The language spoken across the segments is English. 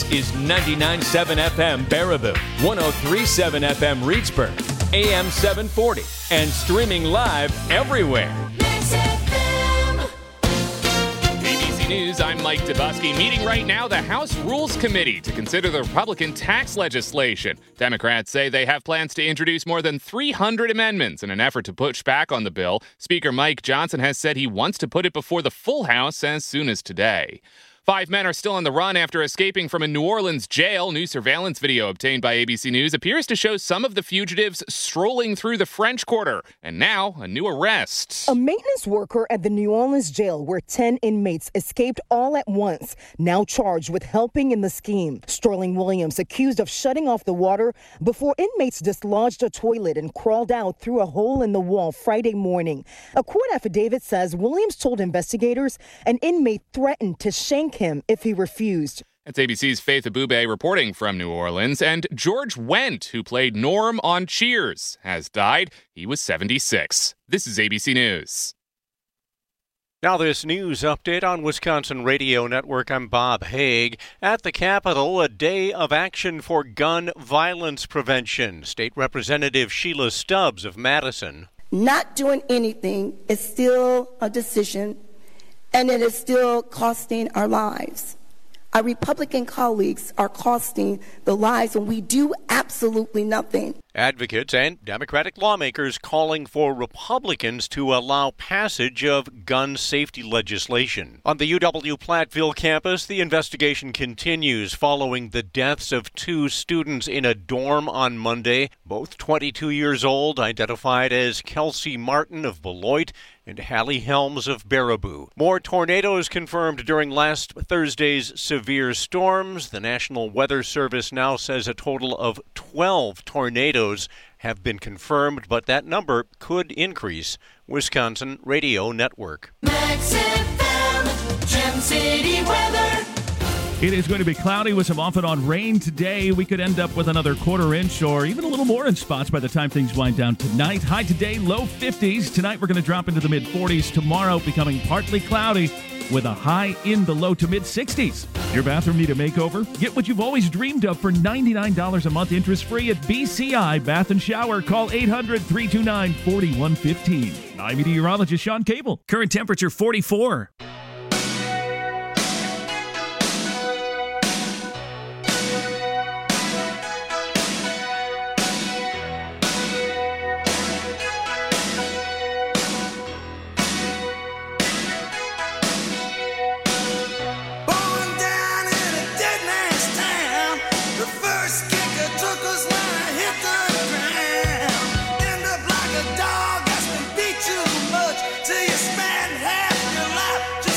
is 99.7 FM Baraboo, 103.7 FM Reedsburg, AM 740, and streaming live everywhere. ABC News, I'm Mike Dubusky. Meeting right now the House Rules Committee to consider the Republican tax legislation. Democrats say they have plans to introduce more than 300 amendments in an effort to push back on the bill. Speaker Mike Johnson has said he wants to put it before the full House as soon as today. 5 men are still on the run after escaping from a New Orleans jail. New surveillance video obtained by ABC News appears to show some of the fugitives strolling through the French Quarter. And now, a new arrest. A maintenance worker at the New Orleans jail where 10 inmates escaped all at once, now charged with helping in the scheme. Sterling Williams accused of shutting off the water before inmates dislodged a toilet and crawled out through a hole in the wall Friday morning. A court affidavit says Williams told investigators an inmate threatened to shank him if he refused. That's ABC's Faith Abube reporting from New Orleans. And George Wendt, who played Norm on Cheers, has died. He was 76. This is ABC News. Now this news update on Wisconsin Radio Network. I'm Bob Haig. At the Capitol, a day of action for gun violence prevention. State Representative Sheila Stubbs of Madison. Not doing anything is still a decision, and it is still costing our lives. Our Republican colleagues are costing the lives when we do absolutely nothing. Advocates and Democratic lawmakers calling for Republicans to allow passage of gun safety legislation. On the UW Platteville campus, the investigation continues following the deaths of 2 students in a dorm on Monday, both 22 years old, identified as Kelsey Martin of Beloit and Hallie Helms of Baraboo. More tornadoes confirmed during last Thursday's severe storms. The National Weather Service now says a total of 12 tornadoes have been confirmed, but that number could increase. Wisconsin Radio Network. Max FM, Gem City weather. It is going to be cloudy with some off and on rain today. We could end up with another quarter inch or even a little more in spots by the time things wind down tonight. High today, low 50s. Tonight we're going to drop into the mid 40s. Tomorrow becoming partly cloudy with a high in the low to mid 60s. Your bathroom need a makeover? Get what you've always dreamed of for $99 a month interest free at BCI Bath and Shower. Call 800-329-4115. I'm meteorologist Sean Cable. Current temperature 44. Dog that's been beat too much till you spend half your life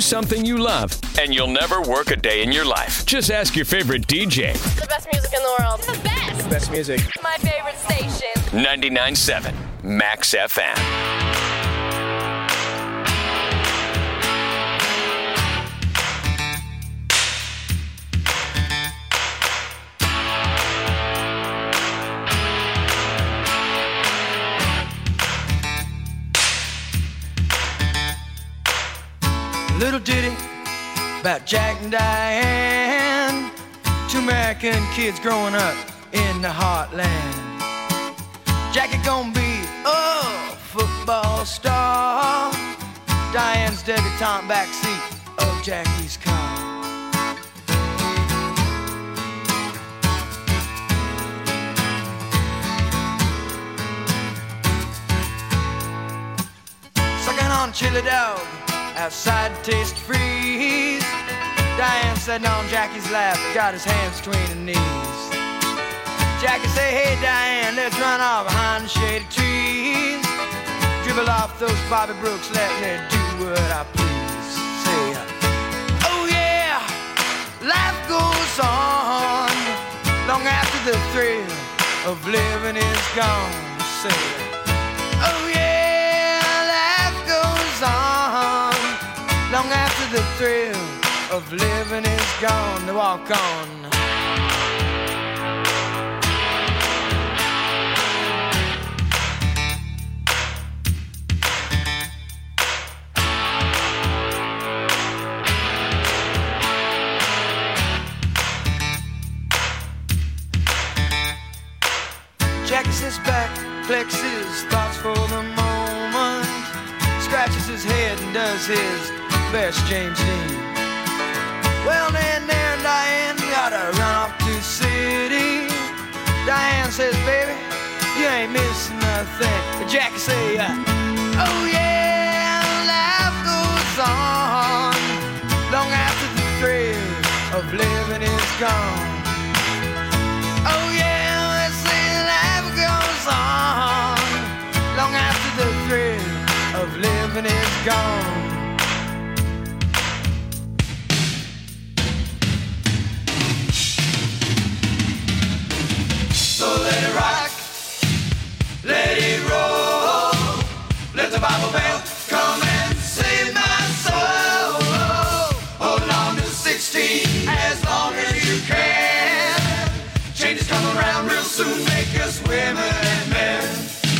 something you love, and you'll never work a day in your life. Just ask your favorite DJ. The best music in the world. The best. Best music. My favorite station. 99.7 Max FM. Little ditty about Jack and Diane, two American kids growing up in the heartland. Jackie gonna be a football star, Diane's debutante backseat of Jackie's car. Sucking on chili dog outside Taste Freeze. Diane sitting on Jackie's lap, got his hands between her knees. Jackie say, hey Diane, let's run off behind the shady trees. Dribble off those Bobby Brooks, let me do what I please. Say, oh yeah, life goes on long after the thrill of living is gone. Say, oh yeah, life goes on long after the thrill of living is gone. To walk on. Jackie sits back, collects his thoughts for the moment, scratches his head and does his best James Dean. Well, then there and Diane gotta run off to the city. Diane says, baby, you ain't missing nothing. But Jackie say, oh yeah, life goes on long after the thrill of living is gone. Oh yeah, let's say life goes on long after the thrill of living is gone. So let it rock, let it roll, let the Bible Belt come and save my soul. Hold on to 16 as long as you can. Changes come around real soon, make us women and men.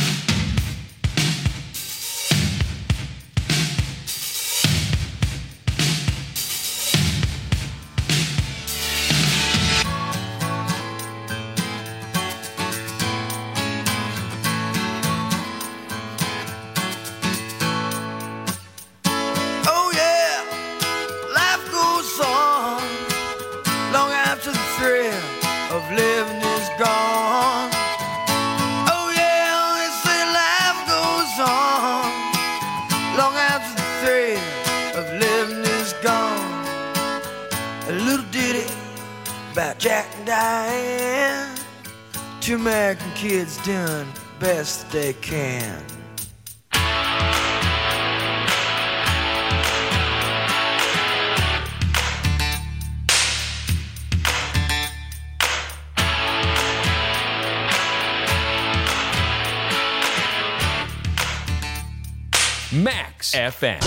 Jack and Diane, two American kids doing best they can. Max FM.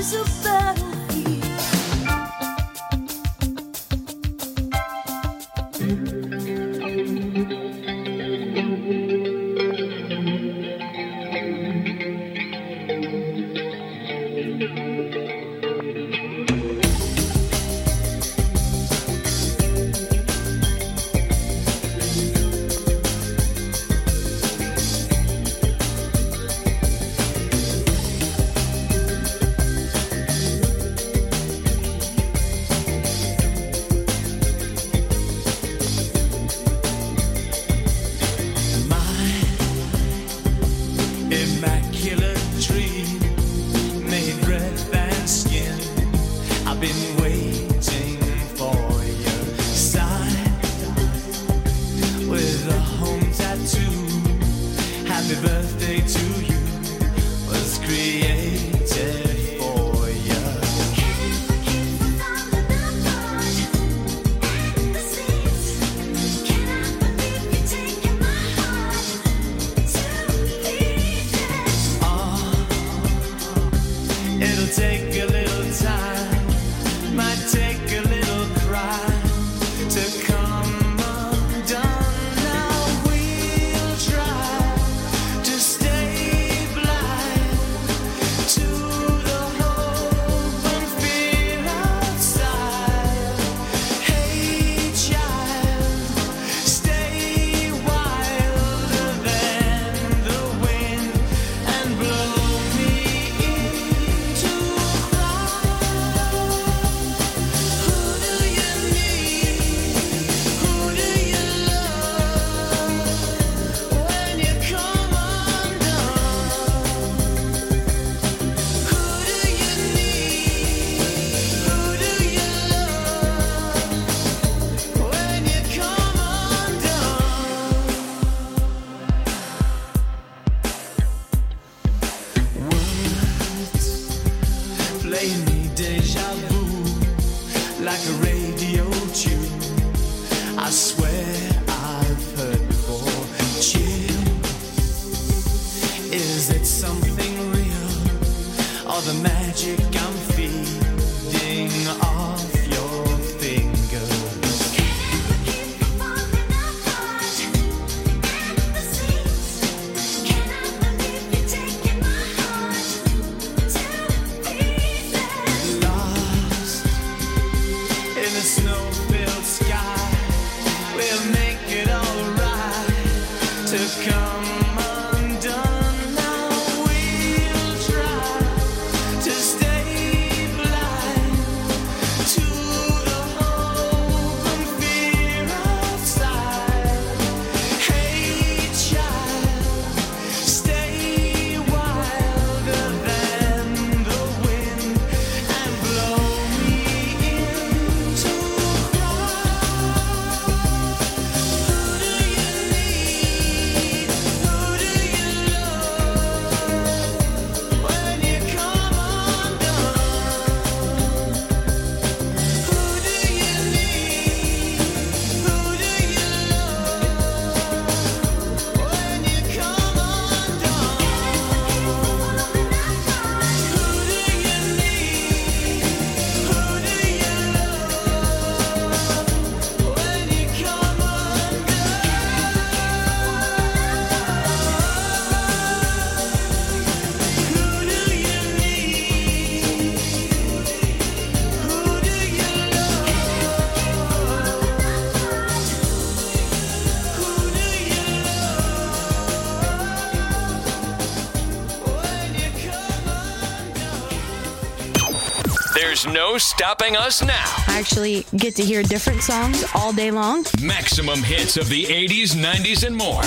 There's no stopping us now. I actually get to hear different songs all day long. Maximum hits of the 80s, 90s, and more.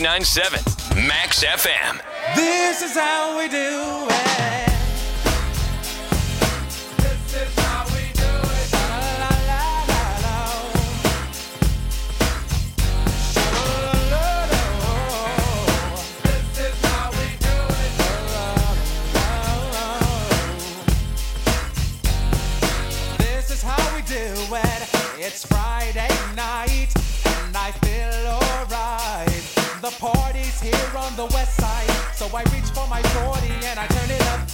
99.7 Max FM. This is how we do it. This is how we do it. La, la, la, la, la. This is how we do it. This is how we do it. It's Friday night and I feel alright. The party's here on the west side, so I reach for my 40 and I turn it up. There's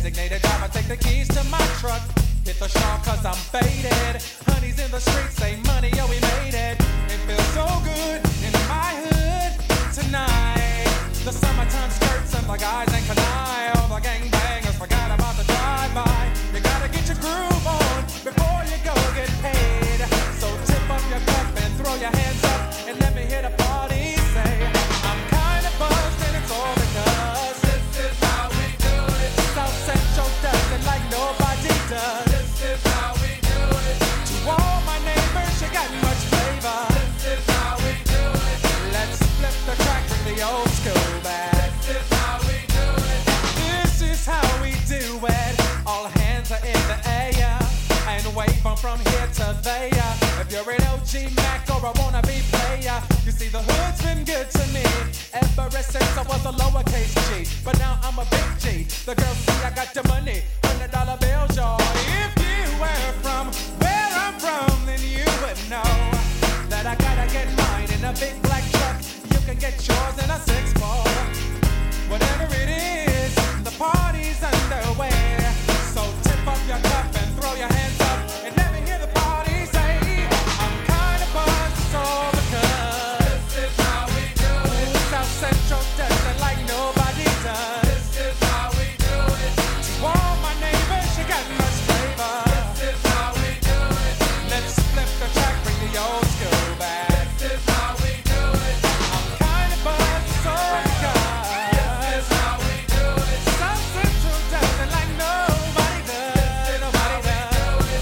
Designated driver, take the keys to my truck. Hit the shawl cause I'm faded. Honey's in the streets, say money, yo, we made it. It feels so good in my hood tonight. The summertime skirts and the guys ain't canine. All the gangbangers forgot about the drive-by. You gotta get your groove on before you go get paid. So tip up your cup and throw your hands up and let me hear the party say, I'm kinda buzzed and it's all because this is how we do it. South Central does it like nobody does. This is how we do it. To all my neighbors, you got much flavor. This is how we do it. Let's flip the track with the old school back. This is how we do it. This is how we do it. All hands are in the air and wave from here to there. If you're an OG Mac or a wannabe player, you see the hood's been good to me ever since I was a lowercase G. But now I'm a big G. The girls see I got the money, $100 bills, y'all. If you were from where I'm from, then you would know that I gotta get mine in a big black truck. You can get yours in a 6-4. Whatever it is, the party's underway. So tip up your cup and throw your hands up and let me hear the party say, I'm kinda buzzed, it's all because this is how we do it. South Central does it like nobody does. This is how we do it. To all my neighbors, you got much flavor. This is how we do it. Let's flip the track, bring the old school back. This is how we do it. I'm kinda buzzed, it's all because this is how we do it. South Central does it like nobody does. Nobody does.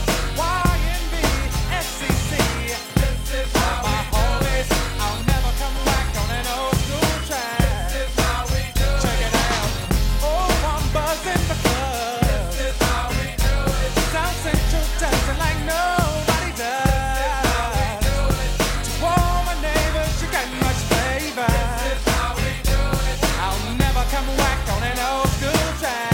YNB, SCC. This is how my homies. I'll never come back on an old school track. This is how we do it. Check it out. Oh, I'm buzzing because this is how we do it. South Central does it like nobody does. To all my neighbors, you got much flavor. This is how we do it. I'll never come back on an old school track.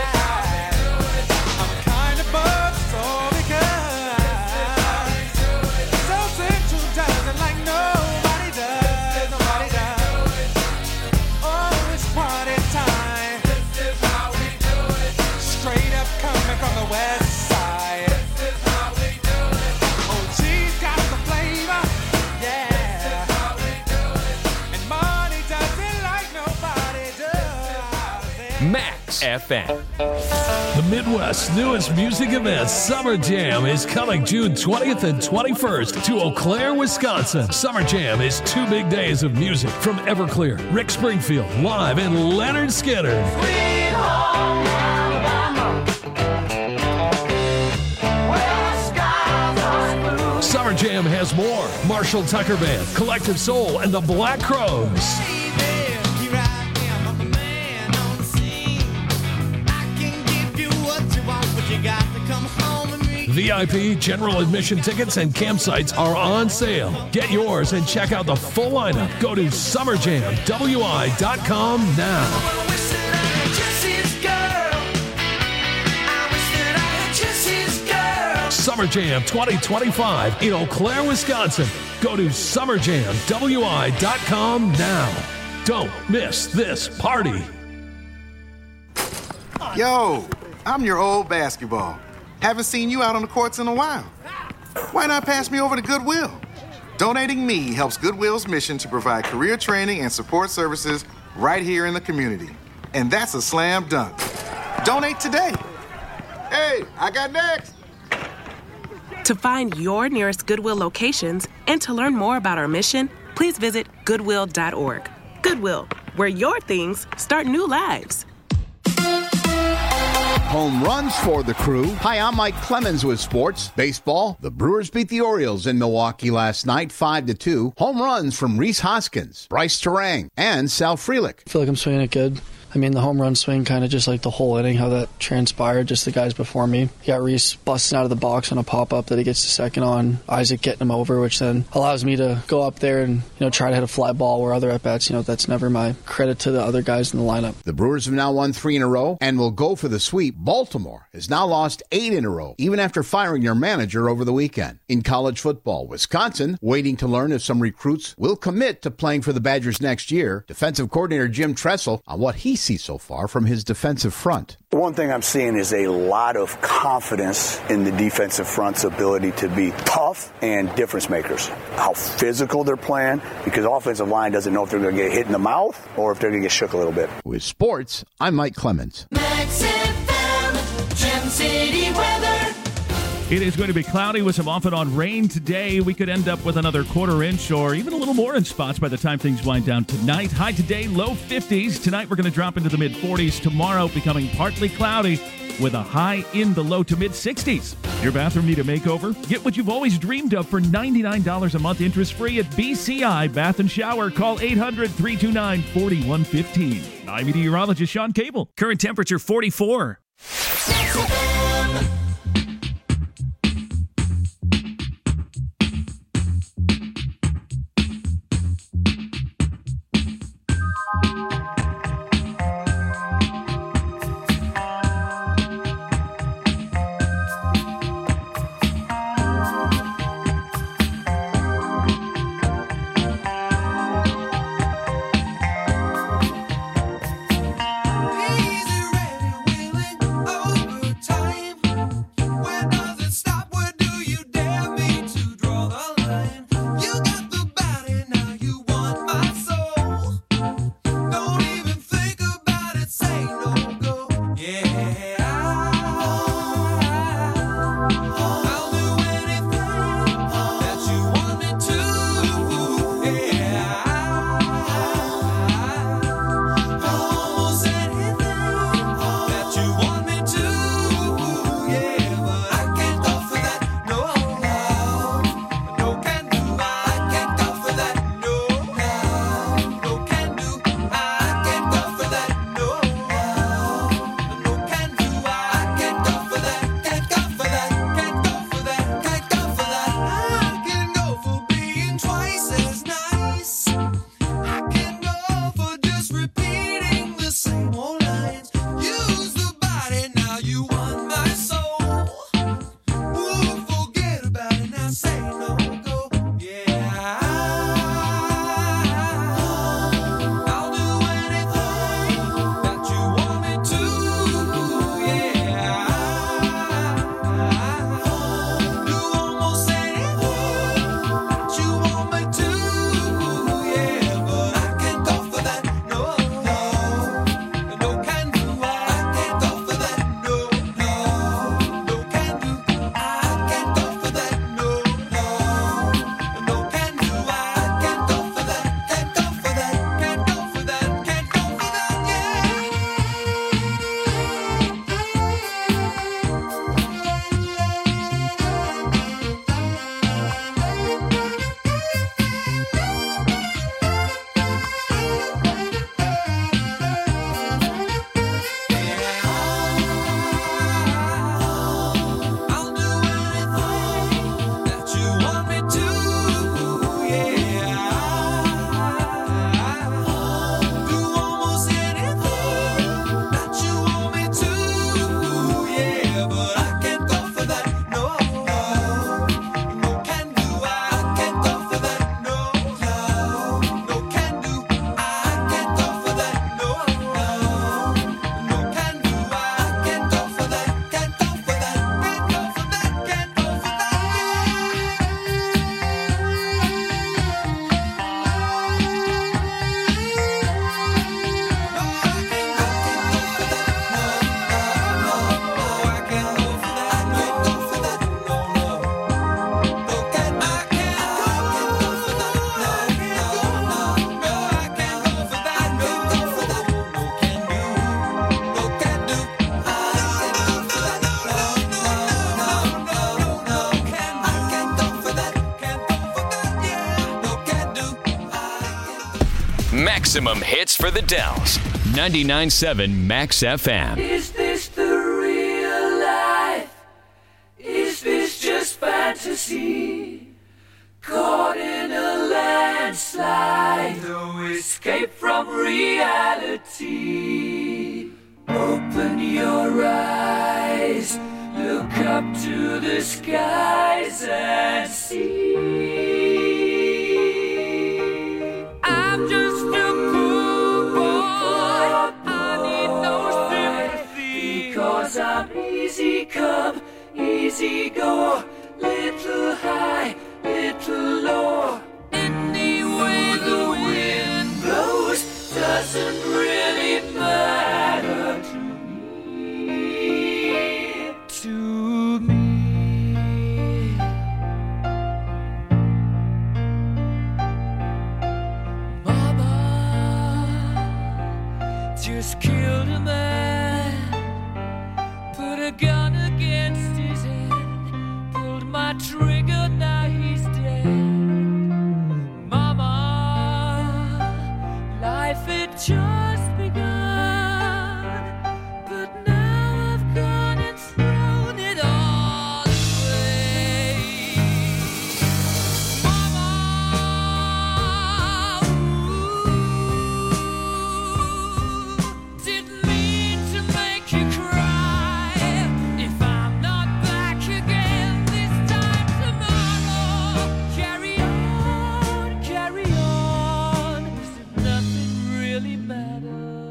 I'm kinda buzzed, so because South Central does it like nobody does. Nobody does. Oh, it's party time. This is how we do it. Straight up coming from the west side. This is how we do it. Oh, geez, got the flavor. Yeah. This is how we do it. And money does it like nobody does. Max FM. The Midwest's newest music event, Summer Jam, is coming June 20th and 21st to Eau Claire, Wisconsin. Summer Jam is 2 big days of music from Everclear, Rick Springfield live, and Leonard Skinner. Summer Jam has more. Marshall Tucker Band, Collective Soul, and the Black Crowes. VIP, general admission tickets, and campsites are on sale. Get yours and check out the full lineup. Go to summerjamwi.com now. Summer Jam 2025 in Eau Claire, Wisconsin. Go to summerjamwi.com now. Don't miss this party. Yo, I'm your old basketball. Haven't seen you out on the courts in a while. Why not pass me over to Goodwill? Donating me helps Goodwill's mission to provide career training and support services right here in the community. And that's a slam dunk. Donate today. Hey, I got next. To find your nearest Goodwill locations and to learn more about our mission, please visit Goodwill.org. Goodwill, where your things start new lives. Home runs for the crew. Hi, I'm Mike Clemens with sports. Baseball, the Brewers beat the Orioles in Milwaukee last night, 5-2. Home runs from Rhys Hoskins, Bryce Terang, and Sal Frelick. I feel like I'm swinging it good. I mean, the home run swing kind of just like the whole inning, how that transpired, just the guys before me. You got Rhys busting out of the box on a pop-up that he gets to second on, Isaac getting him over, which then allows me to go up there and, try to hit a fly ball where other at-bats, that's never my credit to the other guys in the lineup. The Brewers have now won 3 in a row and will go for the sweep. Baltimore has now lost 8 in a row, even after firing their manager over the weekend. In college football, Wisconsin waiting to learn if some recruits will commit to playing for the Badgers next year. Defensive coordinator Jim Tressel on what he see so far from his defensive front. One thing I'm seeing is a lot of confidence in the defensive front's ability to be tough and difference makers. How physical they're playing, because the offensive line doesn't know if they're going to get hit in the mouth or if they're going to get shook a little bit. With sports, I'm Mike Clemens. Max FM, Gem City weather. It is going to be cloudy with some off and on rain today. We could end up with another quarter inch or even a little more in spots by the time things wind down tonight. High today, low 50s. Tonight we're going to drop into the mid 40s. Tomorrow becoming partly cloudy with a high in the low to mid 60s. Your bathroom need a makeover? Get what you've always dreamed of for $99 a month interest free at BCI Bath and Shower. Call 800-329-4115. I'm meteorologist Sean Cable. Current temperature 44. Maximum hits for the Dells. 99.7 Max FM. Is this the real life? Is this just fantasy? Caught in a landslide, no escape from reality. Open your eyes, look up to the skies and see. I'm just a poor boy, I'm come, easy go, little high, little low. Any way the wind blows doesn't really matter to me. To me. Mama just killed a man, put a gun against his head, pulled my trigger, now he's dead. Mama, life had just begun, but now I've gone and thrown it all away. Mama, didn't mean to make you cry. If I'm not back again this time tomorrow, carry on, as if nothing really matters.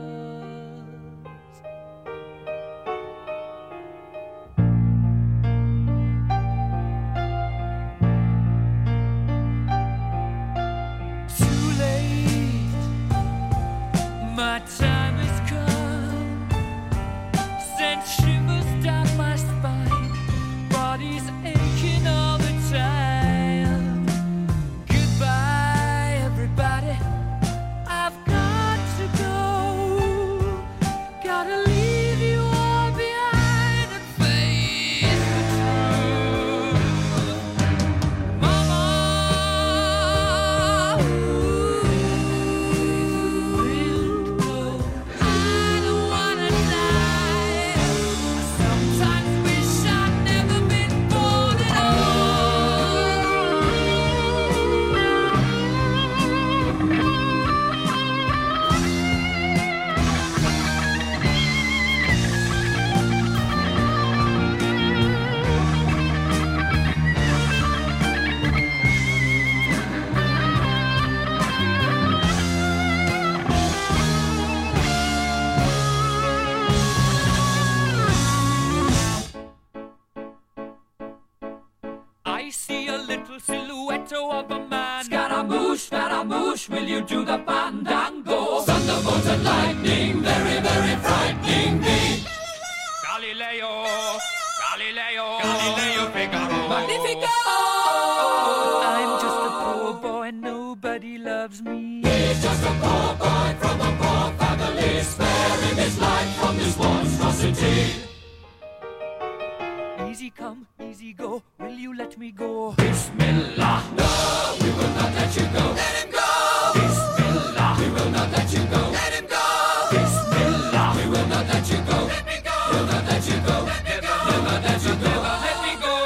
Too late, my time has come. Sent shivers down my spine, body's aching all the time. Goodbye, everybody, I've got to go. Gotta leave you all behind and face the truth. Mama, I don't wanna die. Sometimes wish I'd never been born at I see a little silhouette of a man. Scaramouche, will you do the fandango? Thunderbolt and lightning, very, very frightening me. Galileo, Figaro. Magnifico! I'm just a poor boy, nobody loves me. He's just a poor boy from a poor family, sparing his life from this monstrosity. Easy come, easy go, will you let me go? Bismillah, no, we will not let you go. Let him go! Bismillah, we will not let you go. Let him go! Bismillah, we will not let you go. Let me go! We'll not let you go. Let me go! We'll not let you go. Let me go!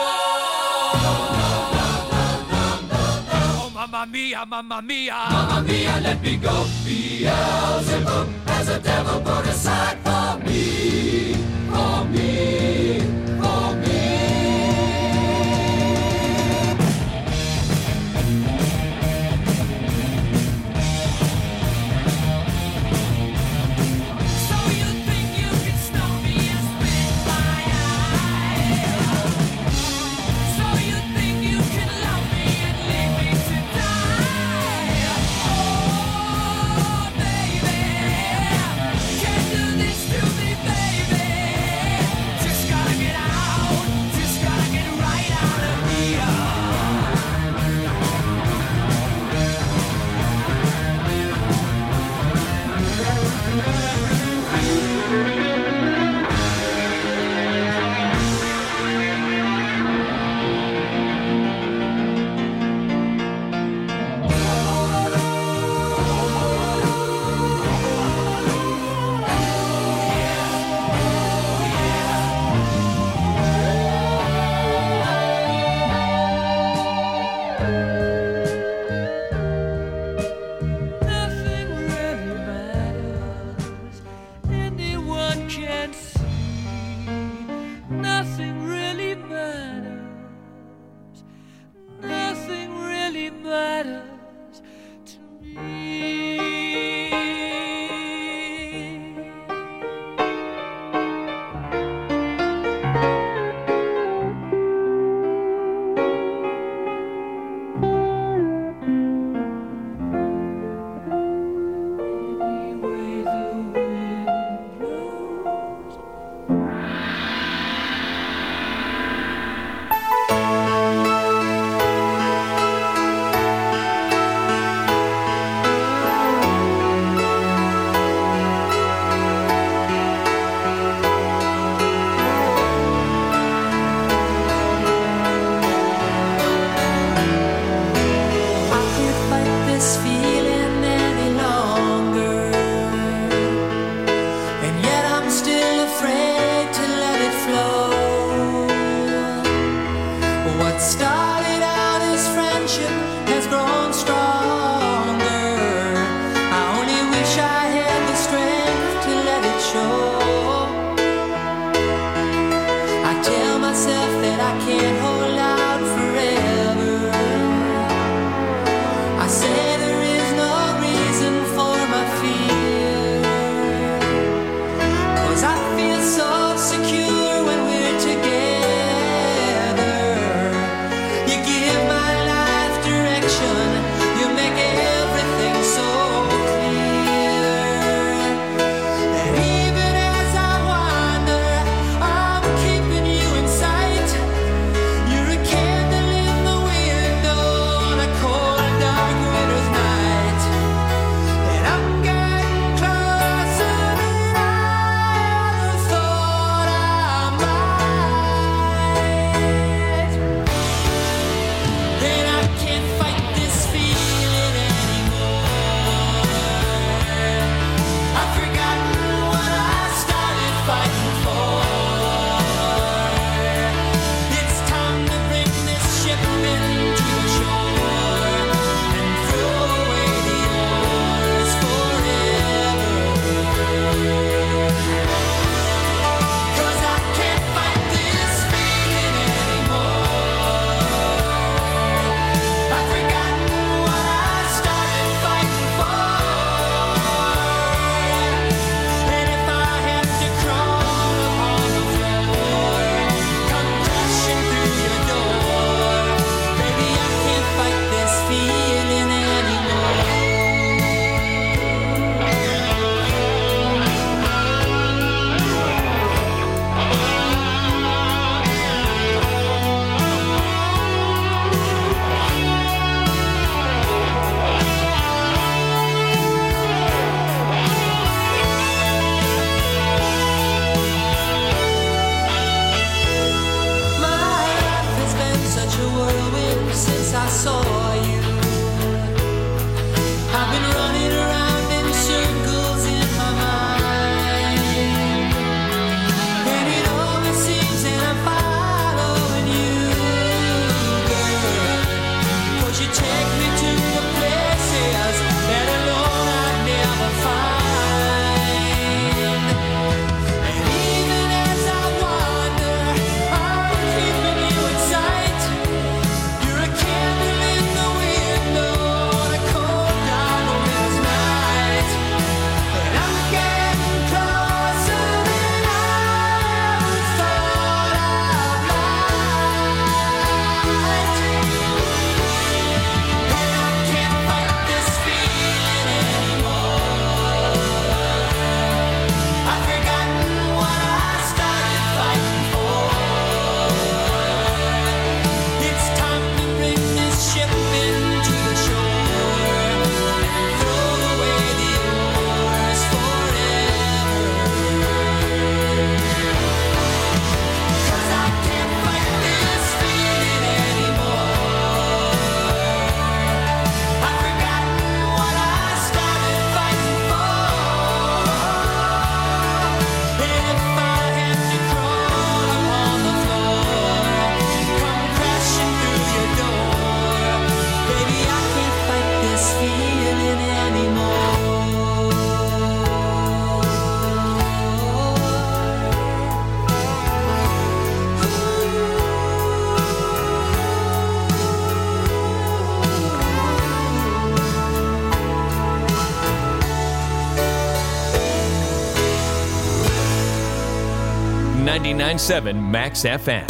Oh, mamma mia, mamma mia. Mamma mia, let me go. Beelzebub has a devil put aside for me. For me. For me. So you think you can stop me and spit my eye? So you think you can love me and leave me to die? Oh, baby, can't do this to me, baby. Just gotta get out. myself that I can't hold out forever. I say there is no reason for my fear, 'cause I feel so secure when we're together. You give my life direction, you make everything so clear. And even as I wander, I'm keeping you in sight. You're a candle in the window on a cold, dark winter's night. And I'm getting closer than I ever thought I might. And I can't fight this feeling anymore. I've forgotten what I started fighting for. It's time to bring this ship into the shore and throw away the oars forever. 'Cause I can't fight this feeling anymore. I've forgotten what I started fighting for. And if I have to crawl upon the floor, come crashing through your door, baby, I can't fight this feeling anymore. My life has been such a whirlwind since I saw you. I've been running around in circles in my mind, and it always seems that I'm following you, girl. 'Cause you take me to the places that alone I'd never find. And even as I wander, I'm keeping you in sight. You're a candle in the window on a cold, dark winter's night. And I'm getting closer than I ever thought I might. And I can't fight this feeling anymore. I've forgotten what I started fighting for. It's time to bring this ship into the shore and throw away the oars forever. 'Cause I can't fight this feeling anymore. I've forgotten what I started fighting for. And if I have to crawl upon the floor, come crashing through your door, baby, I can't fight this feeling anymore. 99.7 Max FM.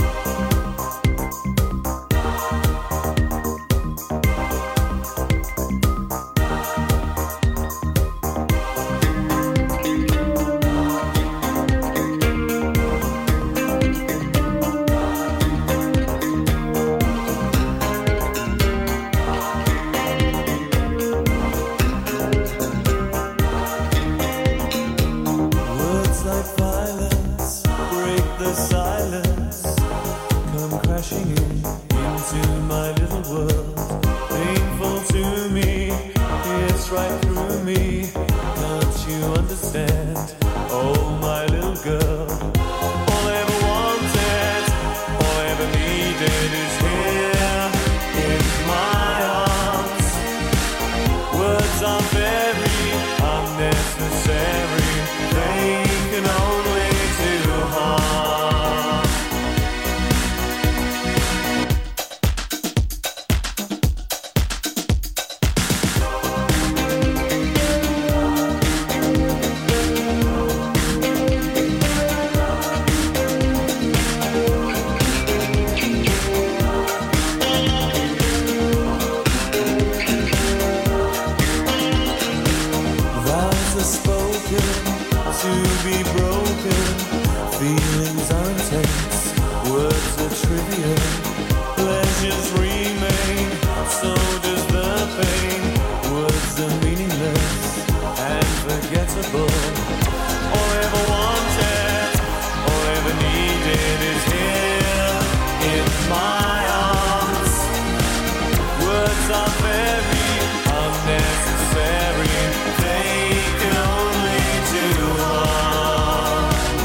Words like violence break the silence, come crashing into my little world. Painful to me, it's right through me. Can't you understand? Oh, my little girl. All I ever wanted, all I ever needed is here in my arms. Words are very unnecessary. They can only do harm. Words are trivial, pleasures remain, so does the pain. Words are meaningless and forgettable. All I ever wanted, all I ever needed is here in my arms. Words are very unnecessary, they can only do harm.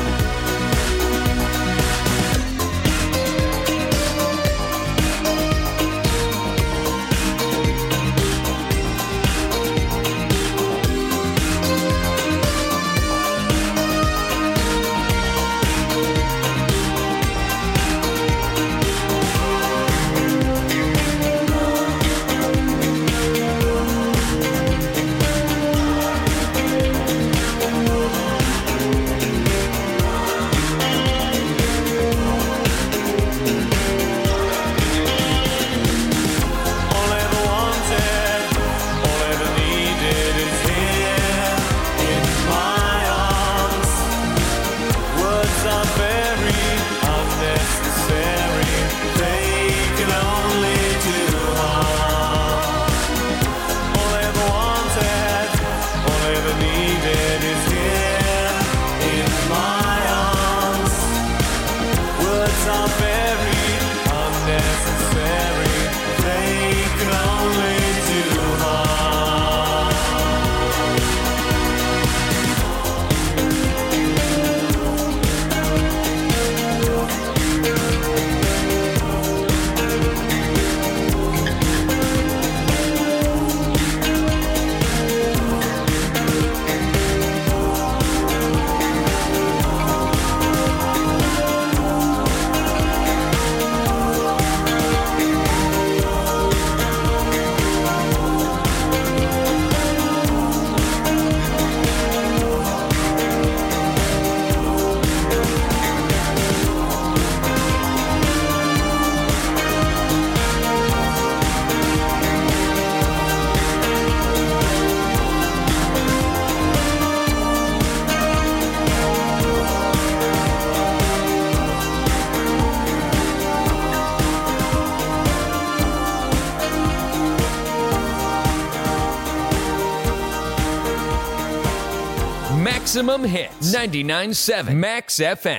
Maximum Hits, 99.7 Max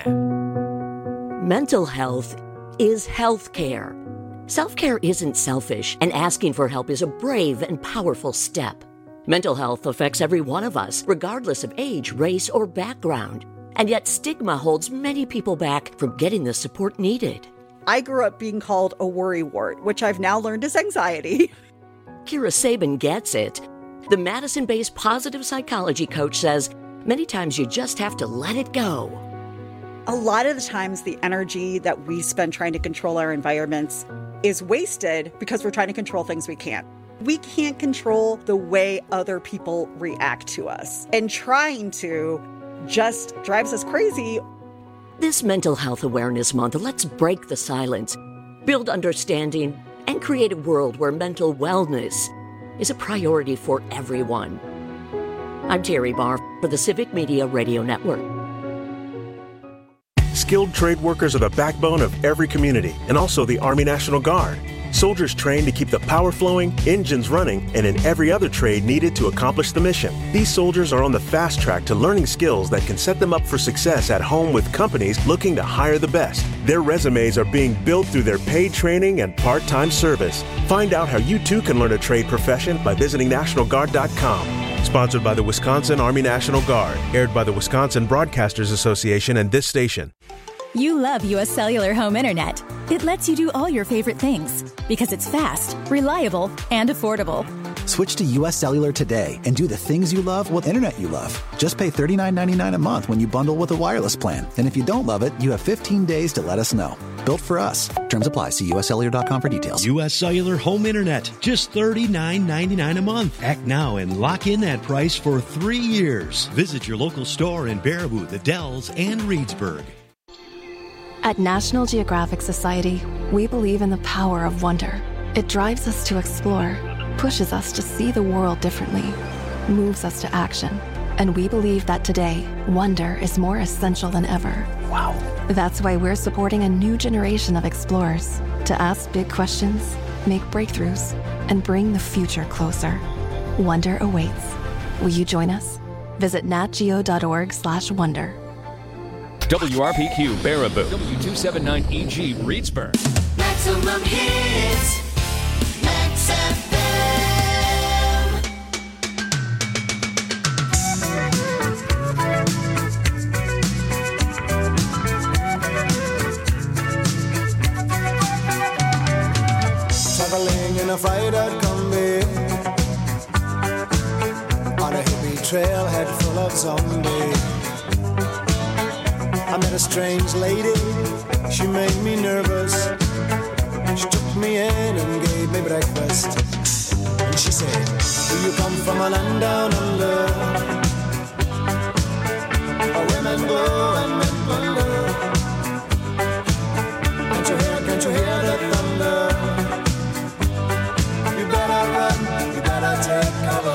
FM. Mental health is health care. Self-care isn't selfish, and asking for help is a brave and powerful step. Mental health affects every one of us, regardless of age, race, or background. And yet stigma holds many people back from getting the support needed. I grew up being called a worrywart, which I've now learned is anxiety. Kira Sabin gets it. The Madison-based positive psychology coach says many times you just have to let it go. A lot of the times the energy that we spend trying to control our environments is wasted because we're trying to control things we can't. We can't control the way other people react to us. And trying to just drives us crazy. This Mental Health Awareness Month, let's break the silence, build understanding, and create a world where mental wellness is a priority for everyone. I'm Terry Barr for the Civic Media Radio Network. Skilled trade workers are the backbone of every community, and also the Army National Guard. Soldiers trained to keep the power flowing, engines running, and in every other trade needed to accomplish the mission. These soldiers are on the fast track to learning skills that can set them up for success at home with companies looking to hire the best. Their resumes are being built through their paid training and part-time service. Find out how you too can learn a trade profession by visiting NationalGuard.com. Sponsored by the Wisconsin Army National Guard. Aired by the Wisconsin Broadcasters Association and this station. You love U.S. Cellular Home Internet. It lets you do all your favorite things because it's fast, reliable, and affordable. Switch to U.S. Cellular today and do the things you love with internet you love. Just pay $39.99 a month when you bundle with a wireless plan. And if you don't love it, you have 15 days to let us know. Built for us. Terms apply. See uscellular.com for details. U.S. Cellular Home Internet. Just $39.99 a month. Act now and lock in that price for 3 years. Visit your local store in Baraboo, The Dells, and Reedsburg. At National Geographic Society, we believe in the power of wonder. It drives us to explore, pushes us to see the world differently, moves us to action, And we believe that today, wonder is more essential than ever. Wow. That's why we're supporting a new generation of explorers to ask big questions, make breakthroughs, and bring the future closer. Wonder awaits. Will you join us? Visit natgeo.org/wonder. WRPQ Baraboo, W279EG Reedsburg. Maximum hits. Max FM. Traveling in a fried-out Kombi on a hippie trailhead full of zombies. I met a strange lady, she made me nervous. She took me in and gave me breakfast. And she said, do you come from a land down under? Where women go and men wonder. Can't you hear the thunder? You better run, you better take cover.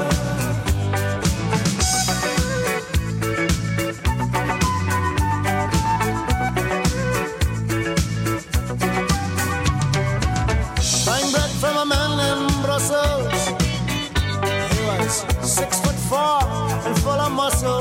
From a man in Brussels, he was 6'4" and full of muscle.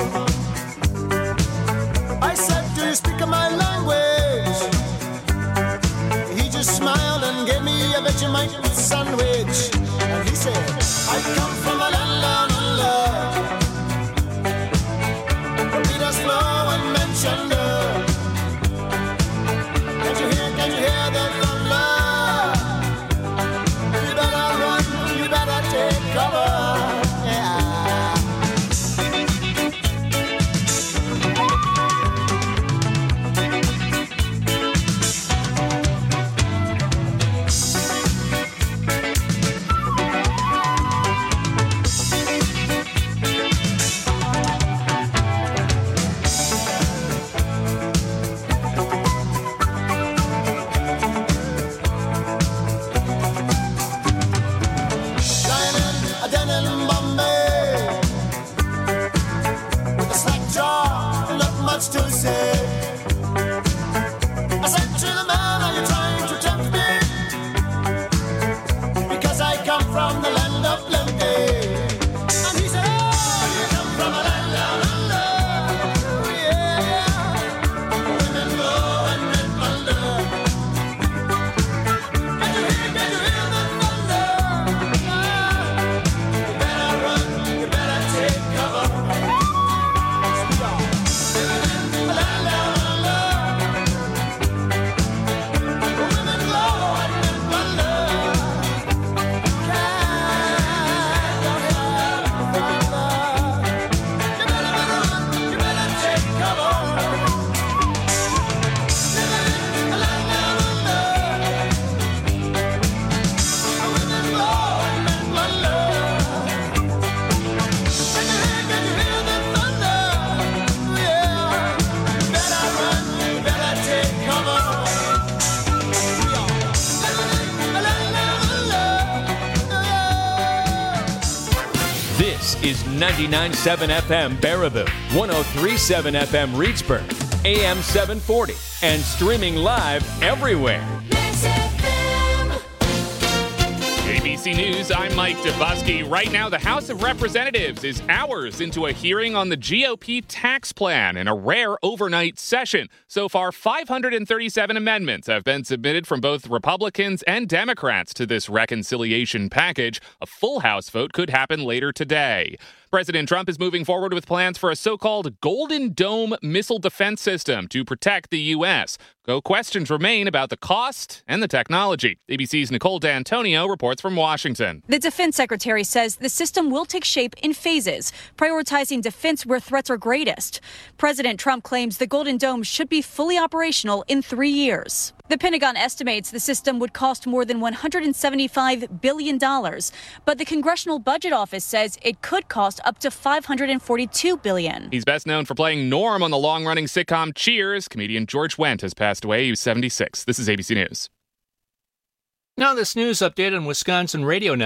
I said, do you speak my language? He just smiled and gave me a Vegemite sandwich. And he said, I come from a land down under, where Peter's flow and Manchester. Can't you hear the thunder? Take cover, yeah. To say, I said to the man, are you trying to tempt me? Because I come from the land of plenty. And he said, oh, you come from a land down under. Yeah, women go and men wonder. Can you hear the thunder? You better run, you better take cover. Is 99.7 FM Baraboo, 103.7 FM Reedsburg, AM 740, and streaming live everywhere. ABC News, I'm Mike Dubusky. Right now, the House of Representatives is hours into a hearing on the GOP tax plan in a rare overnight session. So far, 537 amendments have been submitted from both Republicans and Democrats to this reconciliation package. A full House vote could happen later today. President Trump is moving forward with plans for a so-called Golden Dome missile defense system to protect the U.S. Though questions remain about the cost and the technology. ABC's Nicole D'Antonio reports from Washington. The defense secretary says the system will take shape in phases, prioritizing defense where threats are greatest. President Trump claims the Golden Dome should be fully operational in 3 years. The Pentagon estimates the system would cost more than $175 billion, but the Congressional Budget Office says it could cost up to $542 billion. He's best known for playing Norm on the long-running sitcom Cheers. Comedian George Wendt has passed away. He was 76. This is ABC News. Now this news update on Wisconsin Radio Network.